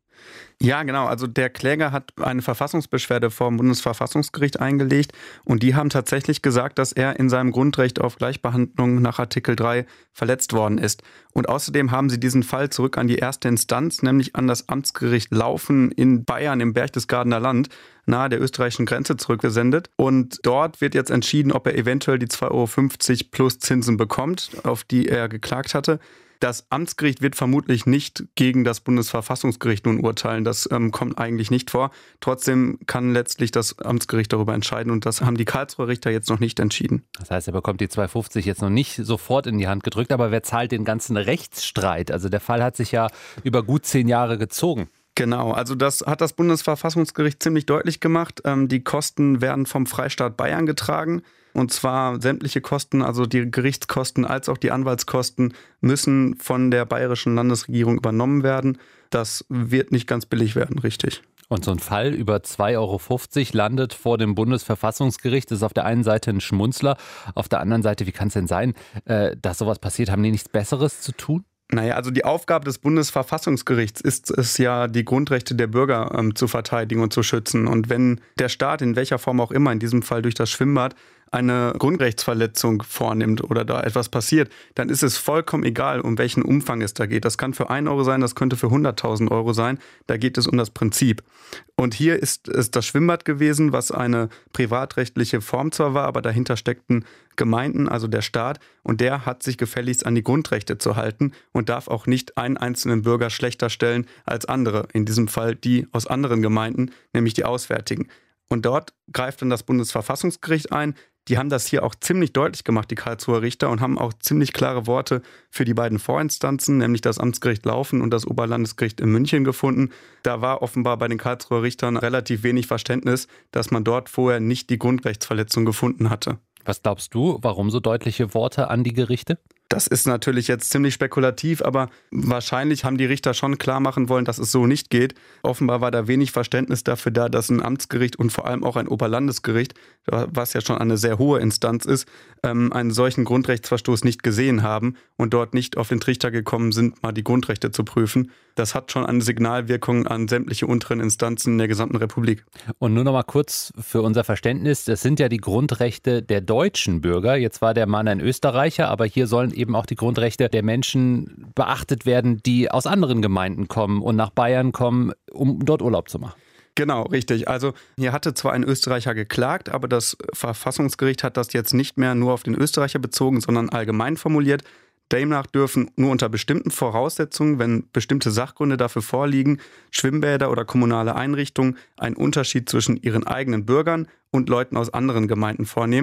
Ja, genau. Also der Kläger hat eine Verfassungsbeschwerde vor dem Bundesverfassungsgericht eingelegt und die haben tatsächlich gesagt, dass er in seinem Grundrecht auf Gleichbehandlung nach Artikel 3 verletzt worden ist. Und außerdem haben sie diesen Fall zurück an die erste Instanz, nämlich an das Amtsgericht Laufen in Bayern im Berchtesgadener Land nahe der österreichischen Grenze zurückgesendet. Und dort wird jetzt entschieden, ob er eventuell die 2,50 € plus Zinsen bekommt, auf die er geklagt hatte. Das Amtsgericht wird vermutlich nicht gegen das Bundesverfassungsgericht nun urteilen. Das kommt eigentlich nicht vor. Trotzdem kann letztlich das Amtsgericht darüber entscheiden. Und das haben die Karlsruher Richter jetzt noch nicht entschieden. Das heißt, er bekommt die 2,50 € jetzt noch nicht sofort in die Hand gedrückt. Aber wer zahlt den ganzen Rechtsstreit? Also der Fall hat sich ja über gut 10 Jahre gezogen. Genau, also das hat das Bundesverfassungsgericht ziemlich deutlich gemacht. Die Kosten werden vom Freistaat Bayern getragen. Und zwar sämtliche Kosten, also die Gerichtskosten als auch die Anwaltskosten, müssen von der bayerischen Landesregierung übernommen werden. Das wird nicht ganz billig werden, richtig. Und so ein Fall über 2,50 € landet vor dem Bundesverfassungsgericht. Das ist auf der einen Seite ein Schmunzler, auf der anderen Seite, wie kann es denn sein, dass sowas passiert? Haben die nichts Besseres zu tun? Naja, also die Aufgabe des Bundesverfassungsgerichts ist es ja, die Grundrechte der Bürger zu verteidigen und zu schützen. Und wenn der Staat in welcher Form auch immer, in diesem Fall durch das Schwimmbad, eine Grundrechtsverletzung vornimmt oder da etwas passiert, dann ist es vollkommen egal, um welchen Umfang es da geht. Das kann für 1 € sein, das könnte für 100.000 € sein. Da geht es um das Prinzip. Und hier ist es das Schwimmbad gewesen, was eine privatrechtliche Form zwar war, aber dahinter steckten Gemeinden, also der Staat. Und der hat sich gefälligst an die Grundrechte zu halten und darf auch nicht einen einzelnen Bürger schlechter stellen als andere. In diesem Fall die aus anderen Gemeinden, nämlich die Auswärtigen. Und dort greift dann das Bundesverfassungsgericht ein. Die haben das hier auch ziemlich deutlich gemacht, die Karlsruher Richter, und haben auch ziemlich klare Worte für die beiden Vorinstanzen, nämlich das Amtsgericht Laufen und das Oberlandesgericht in München gefunden. Da war offenbar bei den Karlsruher Richtern relativ wenig Verständnis, dass man dort vorher nicht die Grundrechtsverletzung gefunden hatte. Was glaubst du, warum so deutliche Worte an die Gerichte? Das ist natürlich jetzt ziemlich spekulativ, aber wahrscheinlich haben die Richter schon klar machen wollen, dass es so nicht geht. Offenbar war da wenig Verständnis dafür da, dass ein Amtsgericht und vor allem auch ein Oberlandesgericht, was ja schon eine sehr hohe Instanz ist, einen solchen Grundrechtsverstoß nicht gesehen haben und dort nicht auf den Trichter gekommen sind, mal die Grundrechte zu prüfen. Das hat schon eine Signalwirkung an sämtliche unteren Instanzen in der gesamten Republik. Und nur noch mal kurz für unser Verständnis, das sind ja die Grundrechte der deutschen Bürger. Jetzt war der Mann ein Österreicher, aber hier sollen eben auch die Grundrechte der Menschen beachtet werden, die aus anderen Gemeinden kommen und nach Bayern kommen, um dort Urlaub zu machen. Genau, richtig. Also hier hatte zwar ein Österreicher geklagt, aber das Verfassungsgericht hat das jetzt nicht mehr nur auf den Österreicher bezogen, sondern allgemein formuliert. Demnach dürfen nur unter bestimmten Voraussetzungen, wenn bestimmte Sachgründe dafür vorliegen, Schwimmbäder oder kommunale Einrichtungen einen Unterschied zwischen ihren eigenen Bürgern und Leuten aus anderen Gemeinden vornehmen.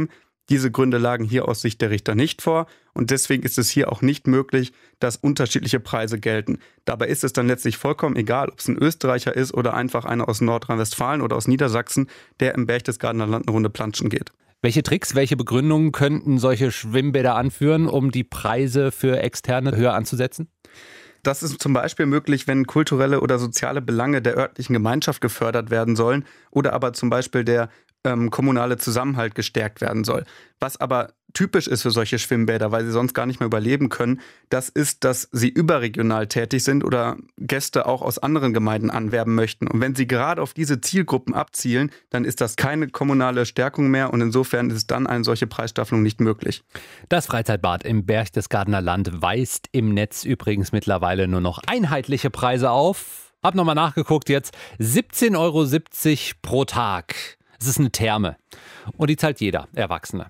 Diese Gründe lagen hier aus Sicht der Richter nicht vor und deswegen ist es hier auch nicht möglich, dass unterschiedliche Preise gelten. Dabei ist es dann letztlich vollkommen egal, ob es ein Österreicher ist oder einfach einer aus Nordrhein-Westfalen oder aus Niedersachsen, der im Berchtesgadener Land eine Runde planschen geht. Welche Tricks, welche Begründungen könnten solche Schwimmbäder anführen, um die Preise für Externe höher anzusetzen? Das ist zum Beispiel möglich, wenn kulturelle oder soziale Belange der örtlichen Gemeinschaft gefördert werden sollen oder aber zum Beispiel der kommunale Zusammenhalt gestärkt werden soll. Was aber typisch ist für solche Schwimmbäder, weil sie sonst gar nicht mehr überleben können, das ist, dass sie überregional tätig sind oder Gäste auch aus anderen Gemeinden anwerben möchten. Und wenn sie gerade auf diese Zielgruppen abzielen, dann ist das keine kommunale Stärkung mehr und insofern ist dann eine solche Preisstaffelung nicht möglich. Das Freizeitbad im Berchtesgadener Land weist im Netz übrigens mittlerweile nur noch einheitliche Preise auf. Hab nochmal nachgeguckt jetzt, 17,70 € pro Tag. Es ist eine Therme und die zahlt jeder Erwachsene.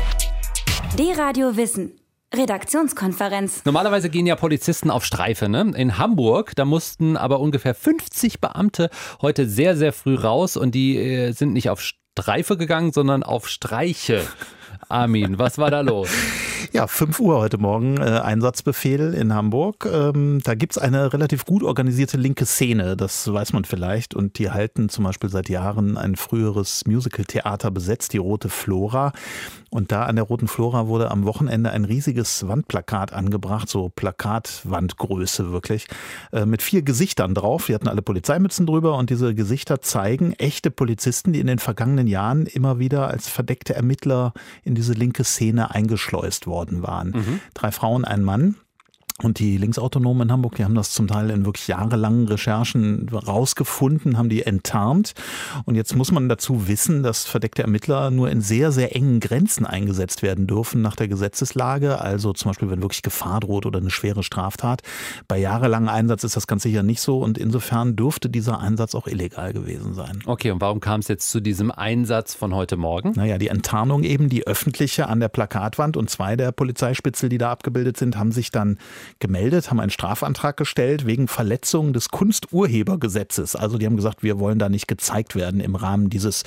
D-Radio Wissen. Redaktionskonferenz. Normalerweise gehen ja Polizisten auf Streife, ne? In Hamburg, da mussten aber ungefähr 50 Beamte heute sehr, sehr früh raus und die sind nicht auf Streife gegangen, sondern auf Streiche. Armin, was war da los? Ja, 5 Uhr heute Morgen Einsatzbefehl in Hamburg. Da gibt's eine relativ gut organisierte linke Szene, das weiß man vielleicht. Und die halten zum Beispiel seit Jahren ein früheres Musical-Theater besetzt, die Rote Flora. Und da an der Roten Flora wurde am Wochenende ein riesiges Wandplakat angebracht, so Plakatwandgröße wirklich, mit 4 Gesichtern drauf. Die hatten alle Polizeimützen drüber und diese Gesichter zeigen echte Polizisten, die in den vergangenen Jahren immer wieder als verdeckte Ermittler in diese linke Szene eingeschleust worden waren. 3 Frauen, ein Mann. Und die Linksautonomen in Hamburg, die haben das zum Teil in wirklich jahrelangen Recherchen rausgefunden, haben die enttarnt. Und jetzt muss man dazu wissen, dass verdeckte Ermittler nur in sehr, sehr engen Grenzen eingesetzt werden dürfen nach der Gesetzeslage. Also zum Beispiel, wenn wirklich Gefahr droht oder eine schwere Straftat. Bei jahrelangem Einsatz ist das ganz sicher nicht so. Und insofern dürfte dieser Einsatz auch illegal gewesen sein. Okay, und warum kam es jetzt zu diesem Einsatz von heute Morgen? Naja, die Enttarnung eben, die öffentliche an der Plakatwand. Und 2 der Polizeispitzel, die da abgebildet sind, haben sich dann gemeldet, haben einen Strafantrag gestellt wegen Verletzung des Kunsturhebergesetzes. Also die haben gesagt, wir wollen da nicht gezeigt werden im Rahmen dieses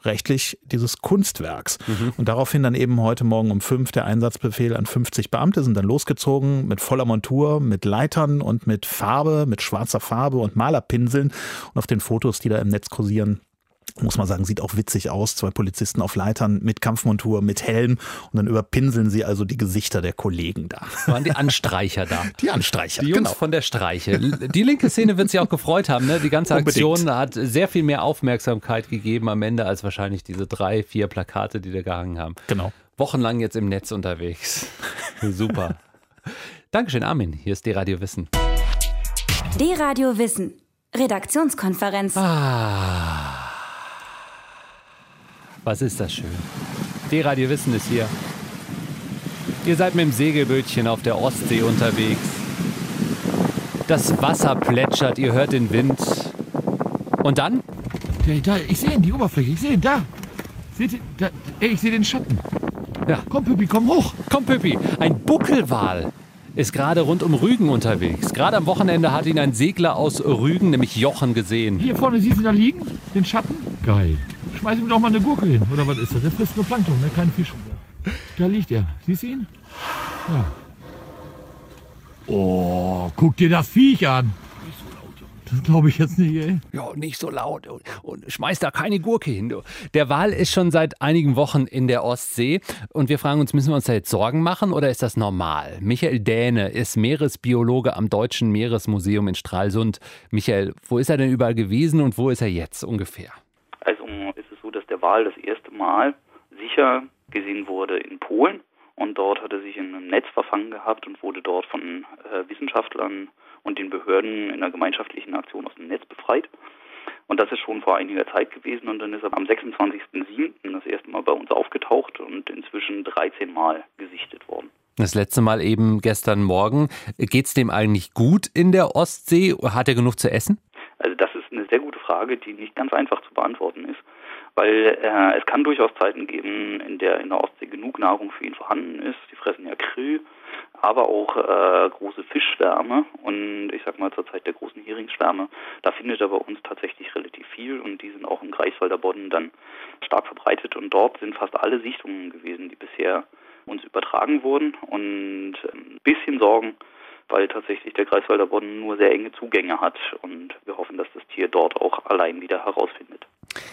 Kunstwerks. Und daraufhin dann eben heute Morgen um 5 der Einsatzbefehl an 50 Beamte, sind dann losgezogen mit voller Montur, mit Leitern und mit Farbe, mit schwarzer Farbe und Malerpinseln. Und auf den Fotos, die da im Netz kursieren, muss man sagen, sieht auch witzig aus. 2 Polizisten auf Leitern mit Kampfmontur, mit Helm und dann überpinseln sie also die Gesichter der Kollegen da. Waren die Anstreicher da? Die Anstreicher, die Jungs von der Streiche. Die linke Szene wird sich auch gefreut haben. Ne? Die ganze Aktion hat sehr viel mehr Aufmerksamkeit gegeben am Ende als wahrscheinlich diese 3, 4 Plakate, die da gehangen haben. Genau. Wochenlang jetzt im Netz unterwegs. Super. Dankeschön, Armin. Hier ist D-Radio Wissen. D-Radio Wissen. Redaktionskonferenz. Was ist das schön. D-Radio Wissen ist hier. Ihr seid mit dem Segelbötchen auf der Ostsee unterwegs. Das Wasser plätschert, ihr hört den Wind. Und dann? Da, ich sehe ihn, die Oberfläche, ich sehe ihn, da. Seht ihr, da, ich sehe den Schatten. Ja. Komm, Püppi, komm hoch. Komm, Püppi, ein Buckelwal ist gerade rund um Rügen unterwegs. Gerade am Wochenende hat ihn ein Segler aus Rügen, nämlich Jochen, gesehen. Hier vorne siehst du da liegen, den Schatten? Geil. Schmeiß ihm doch mal eine Gurke hin, oder was ist das? Der frisst nur Plankton, ne? Kein Fisch. Da liegt er. Siehst du ihn? Ja. Oh, guck dir das Viech an. Das glaube ich jetzt nicht, ey. Ja, nicht so laut und schmeiß da keine Gurke hin. Du. Der Wal ist schon seit einigen Wochen in der Ostsee und wir fragen uns, müssen wir uns da jetzt Sorgen machen oder ist das normal? Michael Dähne ist Meeresbiologe am Deutschen Meeresmuseum in Stralsund. Michael, wo ist er denn überall gewesen und wo ist er jetzt ungefähr? Also ist es so, dass der Wal das erste Mal sicher gesehen wurde in Polen und dort hat er sich in einem Netz verfangen gehabt und wurde dort von Wissenschaftlern und den Behörden in einer gemeinschaftlichen Aktion aus dem Netz befreit. Und das ist schon vor einiger Zeit gewesen und dann ist er am 26.07. das erste Mal bei uns aufgetaucht und inzwischen 13 Mal gesichtet worden. Das letzte Mal eben gestern Morgen. Geht's dem eigentlich gut in der Ostsee? Hat er genug zu essen? Also das ist eine sehr gute Frage, die nicht ganz einfach zu beantworten ist, weil es kann durchaus Zeiten geben, in der Ostsee genug Nahrung für ihn vorhanden ist. Sie fressen ja Krill, aber auch große Fischschwärme und ich sag mal zur Zeit der großen Heringsschwärme, da findet er bei uns tatsächlich relativ viel und die sind auch im Greifswalder Bodden dann stark verbreitet und dort sind fast alle Sichtungen gewesen, die bisher uns übertragen wurden und ein bisschen Sorgen, weil tatsächlich der Greifswalder Bodden nur sehr enge Zugänge hat und wir hoffen, dass das Tier dort auch allein wieder herausfindet.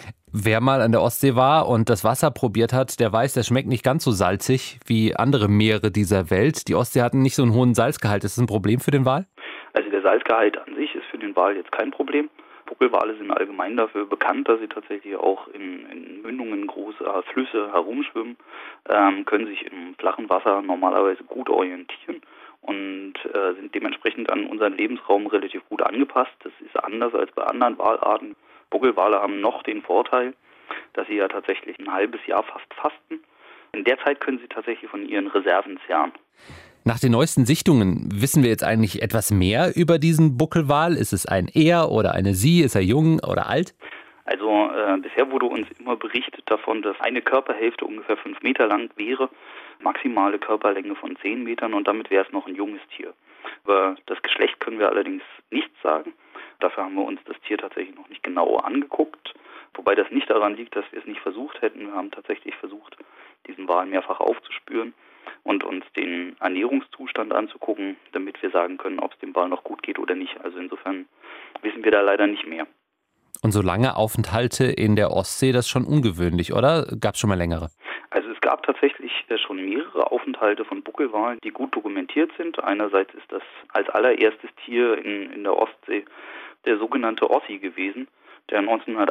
Wer mal an der Ostsee war und das Wasser probiert hat, der weiß, das schmeckt nicht ganz so salzig wie andere Meere dieser Welt. Die Ostsee hat nicht so einen hohen Salzgehalt. Ist das ein Problem für den Wal? Also der Salzgehalt an sich ist für den Wal jetzt kein Problem. Buckelwale sind allgemein dafür bekannt, dass sie tatsächlich auch in Mündungen großer Flüsse herumschwimmen, können sich im flachen Wasser normalerweise gut orientieren und sind dementsprechend an unseren Lebensraum relativ gut angepasst. Das ist anders als bei anderen Walarten. Buckelwale haben noch den Vorteil, dass sie ja tatsächlich ein halbes Jahr fast fasten. In der Zeit können sie tatsächlich von ihren Reserven zehren. Nach den neuesten Sichtungen wissen wir jetzt eigentlich etwas mehr über diesen Buckelwal? Ist es ein Er oder eine Sie? Ist er jung oder alt? Also bisher wurde uns immer berichtet davon, dass eine Körperhälfte ungefähr 5 Meter lang wäre, maximale Körperlänge von 10 Metern und damit wäre es noch ein junges Tier. Über das Geschlecht können wir allerdings nichts sagen. Dafür haben wir uns das Tier tatsächlich noch nicht genauer angeguckt, wobei das nicht daran liegt, dass wir es nicht versucht hätten. Wir haben tatsächlich versucht, diesen Wal mehrfach aufzuspüren und uns den Ernährungszustand anzugucken, damit wir sagen können, ob es dem Wal noch gut geht oder nicht. Also insofern wissen wir da leider nicht mehr. Und so lange Aufenthalte in der Ostsee, das ist schon ungewöhnlich, oder? Gab es schon mal längere? Also es gab tatsächlich schon mehrere Aufenthalte von Buckelwalen, die gut dokumentiert sind. Einerseits ist das als allererstes Tier in der Ostsee der sogenannte Ossi gewesen, der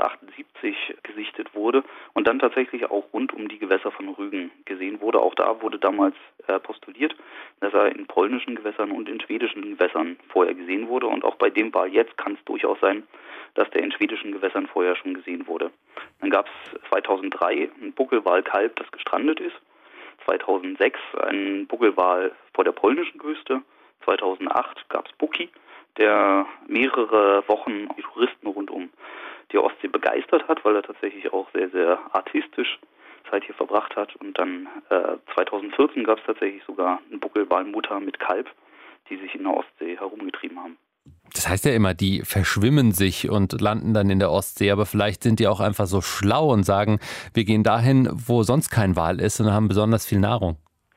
1978 gesichtet wurde und dann tatsächlich auch rund um die Gewässer von Rügen gesehen wurde. Auch da wurde damals postuliert, dass er in polnischen Gewässern und in schwedischen Gewässern vorher gesehen wurde. Und auch bei dem Wal jetzt kann es durchaus sein, dass der in schwedischen Gewässern vorher schon gesehen wurde. Dann gab es 2003 ein Buckelwalkalb, das gestrandet ist. 2006 ein Buckelwal vor der polnischen Küste. 2008 gab es Buki, der mehrere Wochen die Touristen rund um die Ostsee begeistert hat, weil er tatsächlich auch sehr, sehr artistisch Zeit hier verbracht hat. Und dann 2014 gab es tatsächlich sogar eine Buckelwalmutter mit Kalb, die sich in der Ostsee herumgetrieben haben. Das heißt ja immer, die verschwimmen sich und landen dann in der Ostsee, aber vielleicht sind die auch einfach so schlau und sagen, wir gehen dahin, wo sonst kein Wal ist und haben besonders viel Nahrung.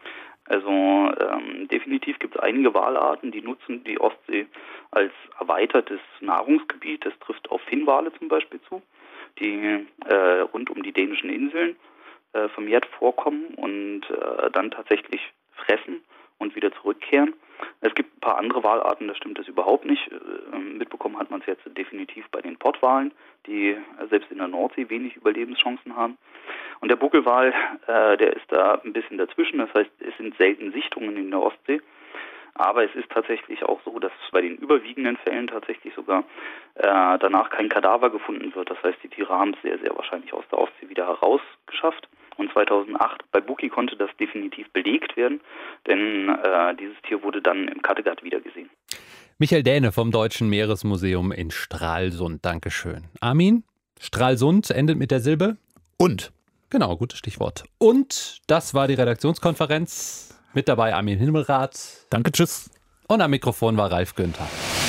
Also definitiv gibt es einige Walarten, die nutzen die Ostsee als erweitertes Nahrungsgebiet. Das trifft auf Finnwale zum Beispiel zu, die rund um die dänischen Inseln vermehrt vorkommen und dann tatsächlich fressen und wieder zurückkehren. Es gibt ein paar andere Walarten, da stimmt das überhaupt nicht. Mitbekommen hat man es jetzt definitiv bei den Pottwalen, die selbst in der Nordsee wenig Überlebenschancen haben. Und der Buckelwal, der ist da ein bisschen dazwischen. Das heißt, es sind selten Sichtungen in der Ostsee. Aber es ist tatsächlich auch so, dass bei den überwiegenden Fällen tatsächlich sogar danach kein Kadaver gefunden wird. Das heißt, die Tiere haben es sehr, sehr wahrscheinlich aus der Ostsee wieder herausgeschafft. Und 2008 bei Buki konnte das definitiv belegt werden, denn dieses Tier wurde dann im Kattegat wiedergesehen. Michael Dähne vom Deutschen Meeresmuseum in Stralsund. Dankeschön. Armin, Stralsund endet mit der Silbe? Und. Genau, gutes Stichwort. Und das war die Redaktionskonferenz. Mit dabei Armin Himmelrath. Danke, tschüss. Und am Mikrofon war Ralf Günther.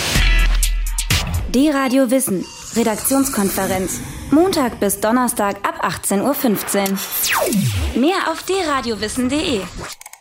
D-Radio Wissen, Redaktionskonferenz. Montag bis Donnerstag ab 18:15 Uhr. Mehr auf drradiowissen.de.